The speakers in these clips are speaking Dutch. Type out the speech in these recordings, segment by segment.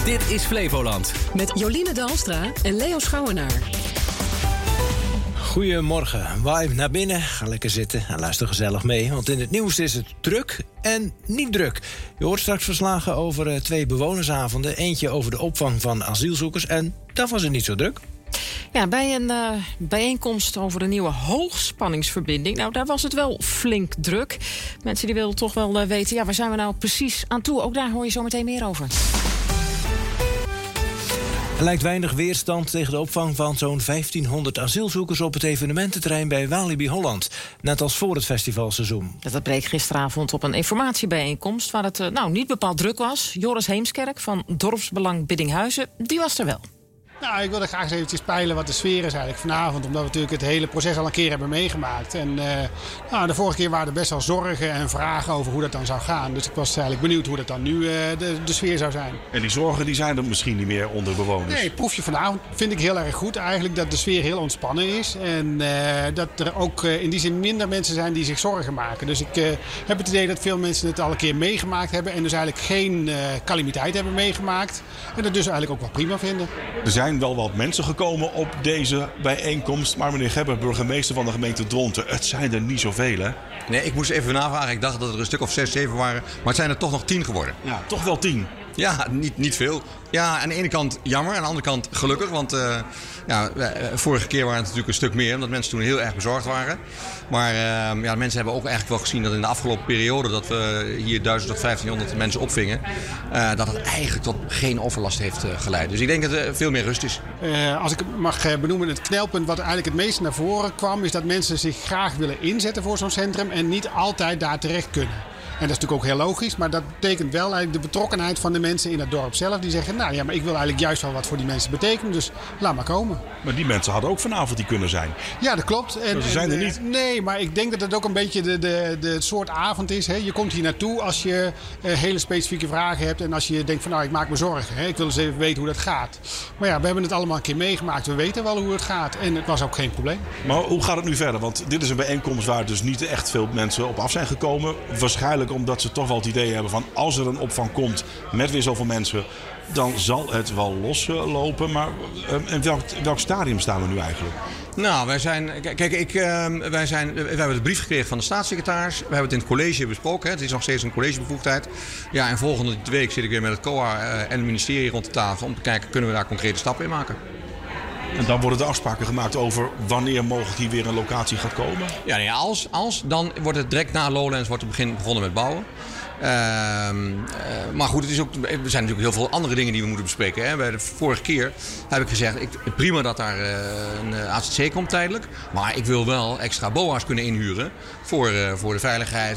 Dit is Flevoland. Met Joline Dalstra en Leo Schouwenaar. Goedemorgen. Waai naar binnen, ga lekker zitten en luister gezellig mee. Want in het nieuws is het druk en niet druk. Je hoort straks verslagen over 2 bewonersavonden. Eentje over de opvang van asielzoekers. En daar was het niet zo druk. Ja, bij een bijeenkomst over de nieuwe hoogspanningsverbinding. Nou, daar was het wel flink druk. Mensen die wilden toch wel weten, ja, waar zijn we nou precies aan toe? Ook daar hoor je zo meteen meer over. Er lijkt weinig weerstand tegen de opvang van zo'n 1500 asielzoekers op het evenemententerrein bij Walibi Holland. Net als voor het festivalseizoen. Dat bleek gisteravond op een informatiebijeenkomst waar het niet bepaald druk was. Joris Heemskerk van Dorpsbelang Biddinghuizen, die was er wel. Nou, ik wilde graag eens eventjes peilen wat de sfeer is eigenlijk vanavond. Omdat we natuurlijk het hele proces al een keer hebben meegemaakt. En de vorige keer waren er best wel zorgen en vragen over hoe dat dan zou gaan. Dus ik was eigenlijk benieuwd hoe dat dan nu de sfeer zou zijn. En die zorgen die zijn er misschien niet meer onder bewoners? Nee, het proefje vanavond vind ik heel erg goed eigenlijk. Dat de sfeer heel ontspannen is. En dat er ook in die zin minder mensen zijn die zich zorgen maken. Dus ik heb het idee dat veel mensen het al een keer meegemaakt hebben. En dus eigenlijk geen calamiteit hebben meegemaakt. En dat dus eigenlijk ook wel prima vinden. Er zijn wel wat mensen gekomen op deze bijeenkomst. Maar meneer Gebber, burgemeester van de gemeente Dronten, het zijn er niet zoveel, hè? Nee, ik moest even navragen. Ik dacht dat er een stuk of 6, 7 waren. Maar het zijn er toch nog 10 geworden. Ja, toch wel 10. Ja, niet veel. Ja, aan de ene kant jammer, aan de andere kant gelukkig. Want vorige keer waren het natuurlijk een stuk meer, omdat mensen toen heel erg bezorgd waren. Maar mensen hebben ook eigenlijk wel gezien dat in de afgelopen periode dat we hier 1000 tot 1500 mensen opvingen, dat het eigenlijk tot geen overlast heeft geleid. Dus ik denk dat er veel meer rust is. Als ik het mag benoemen, het knelpunt wat eigenlijk het meest naar voren kwam, is dat mensen zich graag willen inzetten voor zo'n centrum en niet altijd daar terecht kunnen. En dat is natuurlijk ook heel logisch, maar dat betekent wel eigenlijk de betrokkenheid van de mensen in het dorp zelf. Die zeggen, nou ja, maar ik wil eigenlijk juist wel wat voor die mensen betekenen, dus laat maar komen. Maar die mensen hadden ook vanavond die kunnen zijn. Ja, dat klopt. Maar ze zijn er niet. Nee, maar ik denk dat het ook een beetje de soort avond is. Hè. Je komt hier naartoe als je hele specifieke vragen hebt en als je denkt van nou, ik maak me zorgen. Hè. Ik wil eens even weten hoe dat gaat. Maar ja, we hebben het allemaal een keer meegemaakt. We weten wel hoe het gaat en het was ook geen probleem. Maar hoe gaat het nu verder? Want dit is een bijeenkomst waar dus niet echt veel mensen op af zijn gekomen. Waarschijnlijk omdat ze toch wel het idee hebben van als er een opvang komt met weer zoveel mensen, dan zal het wel loslopen. Maar in welk stadium staan we nu eigenlijk? Nou, we hebben de brief gekregen van de staatssecretaris. We hebben het in het college besproken. Hè. Het is nog steeds een collegebevoegdheid. Ja, en volgende week zit ik weer met het COA en het ministerie rond de tafel om te kijken, kunnen we daar concrete stappen in maken. En dan worden de afspraken gemaakt over wanneer mogelijk hier weer een locatie gaat komen? Ja, nee, dan wordt het direct na Lowlands begonnen met bouwen. Maar goed, er zijn natuurlijk heel veel andere dingen die we moeten bespreken. Hè. Bij de vorige keer heb ik gezegd, prima dat daar een AZC komt tijdelijk. Maar ik wil wel extra BOA's kunnen inhuren voor de veiligheid.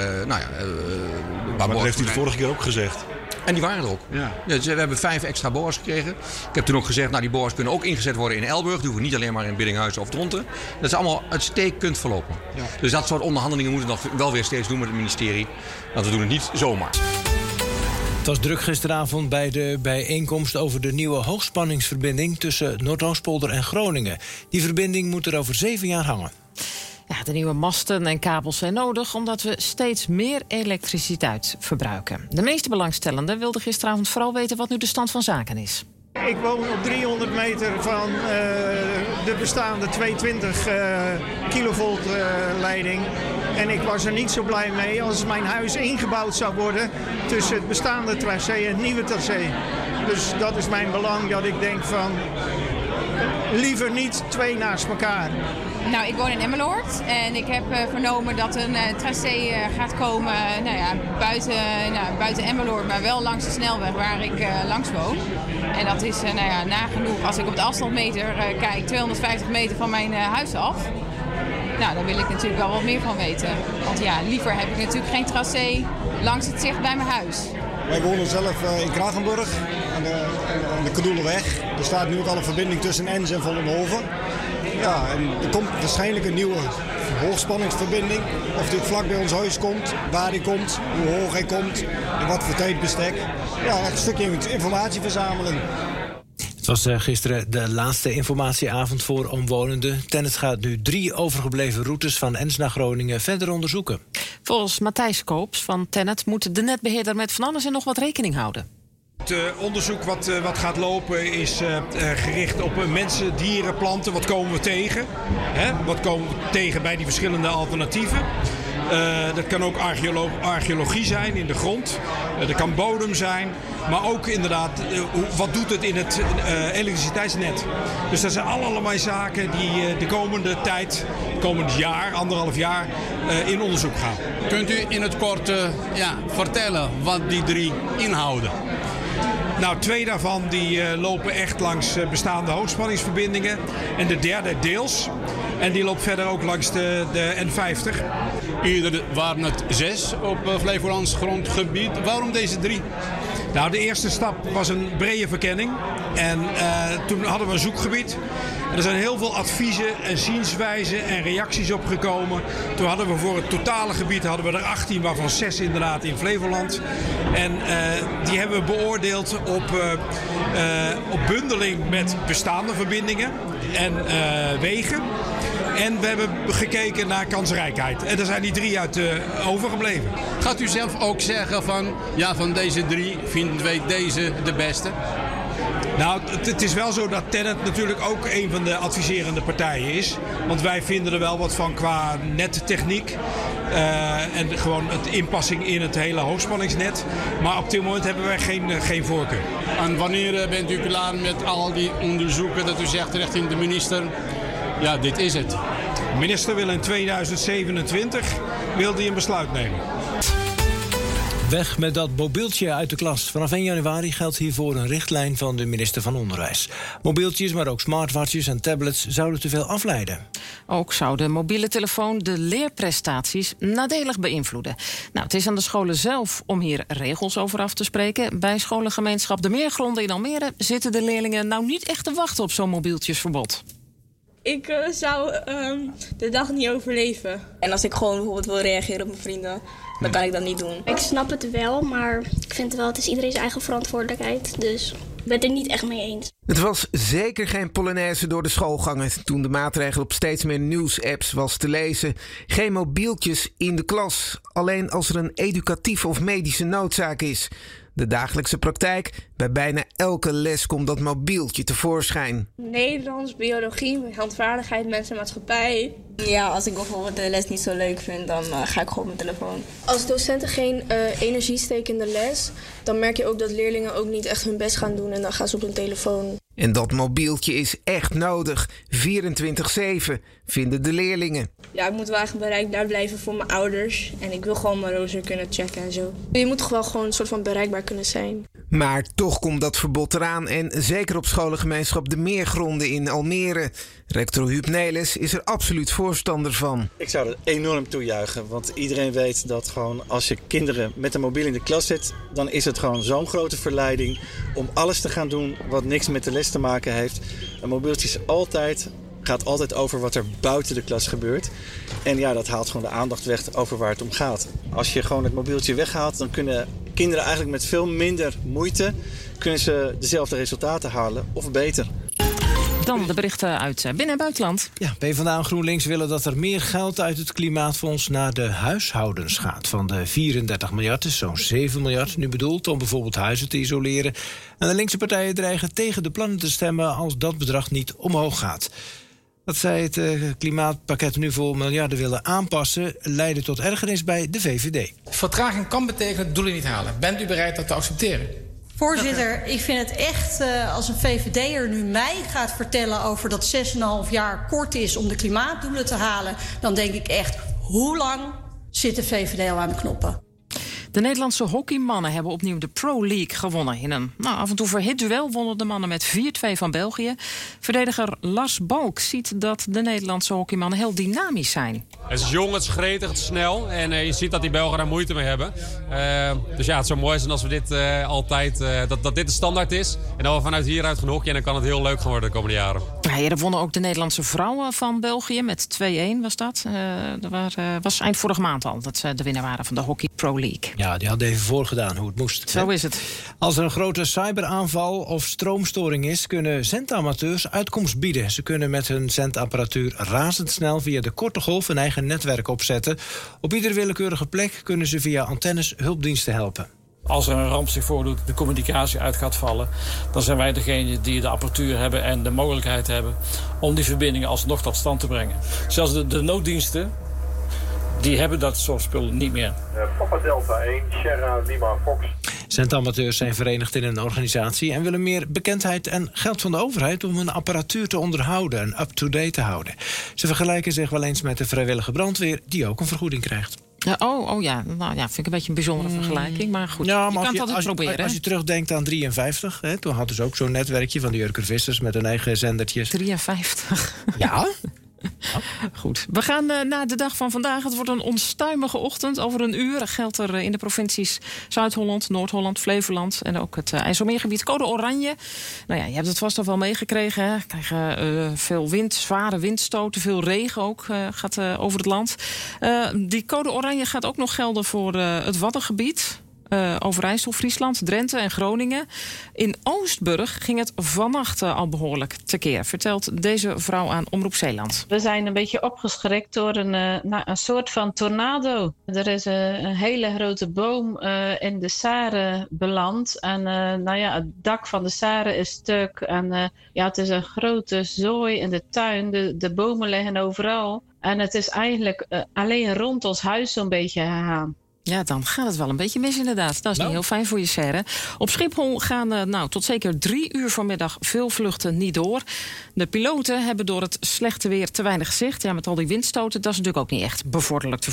Maar dat heeft u de vorige keer ook gezegd. En die waren er ook. Ja. Dus we hebben 5 extra BOA's gekregen. Ik heb toen ook gezegd, die BOA's kunnen ook ingezet worden in Elburg. Die hoeven niet alleen maar in Biddinghuizen of Dronten. Dat is allemaal uitstekend verlopen. Ja. Dus dat soort onderhandelingen moeten we nog wel weer steeds doen met het ministerie. Want we doen het niet zomaar. Het was druk gisteravond bij de bijeenkomst over de nieuwe hoogspanningsverbinding tussen Noordoostpolder en Groningen. Die verbinding moet er over 7 jaar hangen. Ja, de nieuwe masten en kabels zijn nodig omdat we steeds meer elektriciteit verbruiken. De meeste belangstellenden wilden gisteravond vooral weten wat nu de stand van zaken is. Ik woon op 300 meter van de bestaande 220 kilovolt leiding. En ik was er niet zo blij mee als mijn huis ingebouwd zou worden tussen het bestaande tracé en het nieuwe tracé. Dus dat is mijn belang, dat ik denk van liever niet 2 naast elkaar. Nou, ik woon in Emmeloord en ik heb vernomen dat een tracé gaat komen buiten Emmeloord, maar wel langs de snelweg waar ik langs woon. En dat is nagenoeg, als ik op de afstandsmeter kijk, 250 meter van mijn huis af. Nou, daar wil ik natuurlijk wel wat meer van weten. Want ja, liever heb ik natuurlijk geen tracé langs het zicht bij mijn huis. Wij wonen zelf in Kragenburg, aan de Kadoelenweg. Er staat nu ook al een verbinding tussen Ens en Vollenhoven. Ja, en er komt waarschijnlijk een nieuwe hoogspanningsverbinding. Of die vlak bij ons huis komt, waar die komt, hoe hoog hij komt, in wat voor tijdbestek. Ja, een stukje informatie verzamelen. Het was gisteren de laatste informatieavond voor omwonenden. TenneT gaat nu 3 overgebleven routes van Ens naar Groningen verder onderzoeken. Volgens Matthijs Koops van TenneT moet de netbeheerder met van alles en nog wat rekening houden. Het onderzoek wat gaat lopen is gericht op mensen, dieren, planten. Wat komen we tegen? Wat komen we tegen bij die verschillende alternatieven? Dat kan ook archeologie zijn in de grond. Dat kan bodem zijn. Maar ook inderdaad, wat doet het in het elektriciteitsnet? Dus dat zijn allemaal zaken die de komende tijd, komend jaar, 1,5 jaar, in onderzoek gaan. Kunt u in het kort vertellen wat die 3 inhouden? Nou, 2 daarvan die lopen echt langs bestaande hoogspanningsverbindingen. En de derde deels. En die loopt verder ook langs de N50. Eerder waren het 6 op Flevolands grondgebied. Waarom deze 3? Nou, de eerste stap was een brede verkenning. En toen hadden we een zoekgebied. En er zijn heel veel adviezen en zienswijzen en reacties opgekomen. Toen hadden we voor het totale gebied hadden we er 18, waarvan 6 inderdaad in Flevoland. En die hebben we beoordeeld op bundeling met bestaande verbindingen en wegen. En we hebben gekeken naar kansrijkheid. En er zijn die 3 uit overgebleven. Gaat u zelf ook zeggen van deze 3 vinden wij deze de beste? Nou, het is wel zo dat TenneT natuurlijk ook een van de adviserende partijen is. Want wij vinden er wel wat van qua nettechniek. En gewoon het inpassing in het hele hoogspanningsnet. Maar op dit moment hebben wij geen voorkeur. En wanneer bent u klaar met al die onderzoeken dat u zegt richting de minister? Ja, dit is het. De minister wil in 2027 een besluit nemen. Weg met dat mobieltje uit de klas. Vanaf 1 januari geldt hiervoor een richtlijn van de minister van Onderwijs. Mobieltjes, maar ook smartwatches en tablets zouden te veel afleiden. Ook zou de mobiele telefoon de leerprestaties nadelig beïnvloeden. Nou, het is aan de scholen zelf om hier regels over af te spreken. Bij scholengemeenschap De Meergronden in Almere zitten de leerlingen nou niet echt te wachten op zo'n mobieltjesverbod. Ik zou de dag niet overleven. En als ik gewoon bijvoorbeeld wil reageren op mijn vrienden, dan kan ik dat niet doen. Ik snap het wel, maar ik vind wel, het is iedereen zijn eigen verantwoordelijkheid. Dus ik ben het er niet echt mee eens. Het was zeker geen polonaise door de schoolgangen toen de maatregel op steeds meer nieuwsapps was te lezen. Geen mobieltjes in de klas, alleen als er een educatieve of medische noodzaak is. De dagelijkse praktijk, bij bijna elke les komt dat mobieltje tevoorschijn. Nederlands, biologie, handvaardigheid, mensen en maatschappij. Ja, als ik bijvoorbeeld de les niet zo leuk vind, dan ga ik gewoon op mijn telefoon. Als docenten geen energie steken in de les, dan merk je ook dat leerlingen ook niet echt hun best gaan doen en dan gaan ze op hun telefoon. En dat mobieltje is echt nodig, 24/7, vinden de leerlingen. Ja, ik moet wel echt bereikbaar blijven voor mijn ouders. En ik wil gewoon mijn rooster kunnen checken en zo. Je moet toch wel gewoon een soort van bereikbaar kunnen zijn. Maar toch komt dat verbod eraan en zeker op scholengemeenschap De Meergronden in Almere. Rector Huub Nelis is er absoluut voorstander van. Ik zou dat enorm toejuichen, want iedereen weet dat gewoon als je kinderen met een mobiel in de klas zet, dan is het gewoon zo'n grote verleiding om alles te gaan doen wat niks met de les te maken heeft. Een mobieltje gaat altijd over wat er buiten de klas gebeurt. En ja, dat haalt gewoon de aandacht weg over waar het om gaat. Als je gewoon het mobieltje weghaalt, dan kunnen kinderen eigenlijk met veel minder moeite kunnen ze dezelfde resultaten halen of beter. Dan de berichten uit binnen- en buitenland. Ja, PvdA en GroenLinks willen dat er meer geld uit het Klimaatfonds naar de huishoudens gaat. Van de 34 miljard is zo'n 7 miljard nu bedoeld om bijvoorbeeld huizen te isoleren. En de linkse partijen dreigen tegen de plannen te stemmen als dat bedrag niet omhoog gaat. Dat zij het klimaatpakket nu voor miljarden willen aanpassen, leidde tot ergernis bij de VVD. Vertraging kan betekenen doelen niet halen. Bent u bereid dat te accepteren? Voorzitter, ik vind het echt, als een VVD'er nu mij gaat vertellen over dat 6,5 jaar kort is om de klimaatdoelen te halen, dan denk ik echt, hoe lang zit de VVD al aan de knoppen? De Nederlandse hockeymannen hebben opnieuw de Pro League gewonnen. In een af en toe verhit duel wonnen de mannen met 4-2 van België. Verdediger Lars Balk ziet dat de Nederlandse hockeymannen heel dynamisch zijn. Het is jong, het is gretig, het is snel. En je ziet dat die Belgen daar moeite mee hebben. Dus ja, het zou mooi zijn als we dit altijd, dat dit de standaard is. En dat we vanuit hieruit gaan hockeyen. En dan kan het heel leuk gaan worden de komende jaren. Ja, eerder wonnen ook de Nederlandse vrouwen van België. Met 2-1 was dat. Dat was eind vorige maand al dat ze de winnaar waren van de Hockey Pro League. Ja, die hadden even voorgedaan hoe het moest. Zo is het. Als er een grote cyberaanval of stroomstoring is, kunnen zendamateurs uitkomst bieden. Ze kunnen met hun zendapparatuur razendsnel via de korte golf een eigen netwerk opzetten. Op iedere willekeurige plek kunnen ze via antennes hulpdiensten helpen. Als er een ramp zich voordoet, de communicatie uit gaat vallen, dan zijn wij degene die de apparatuur hebben en de mogelijkheid hebben om die verbindingen alsnog tot stand te brengen. Zelfs de nooddiensten, die hebben dat soort spullen niet meer. Papa Delta 1, Sierra Lima Fox. Centamateurs zijn verenigd in een organisatie en willen meer bekendheid en geld van de overheid om hun apparatuur te onderhouden en up-to-date te houden. Ze vergelijken zich wel eens met de vrijwillige brandweer, die ook een vergoeding krijgt. Ja, nou ja, vind ik een beetje een bijzondere vergelijking. Maar goed, ja, je maar kan het altijd proberen. Als je terugdenkt aan 53, hè, toen hadden ze ook zo'n netwerkje van de Jurker Vissers met hun eigen zendertjes. 53? Ja. Goed, we gaan naar de dag van vandaag. Het wordt een onstuimige ochtend. Over een uur geldt er in de provincies Zuid-Holland, Noord-Holland, Flevoland en ook het IJsselmeergebied code oranje. Nou ja, je hebt het vast al wel meegekregen. Hè? We krijgen veel wind, zware windstoten, veel regen ook gaat over het land. Die code oranje gaat ook nog gelden voor het Waddengebied. Overijssel, Friesland, Drenthe en Groningen. In Oostburg ging het vannacht al behoorlijk tekeer, vertelt deze vrouw aan Omroep Zeeland. We zijn een beetje opgeschrikt door een soort van tornado. Er is een hele grote boom in de Saren beland. En het dak van de Saren is stuk. En het is een grote zooi in de tuin. De bomen liggen overal. En het is eigenlijk alleen rond ons huis zo'n beetje gegaan. Ja, dan gaat het wel een beetje mis inderdaad. Dat is niet heel fijn voor je serre. Op Schiphol gaan tot zeker 3 uur vanmiddag veel vluchten niet door. De piloten hebben door het slechte weer te weinig zicht. Ja, met al die windstoten, dat is natuurlijk ook niet echt bevorderlijk te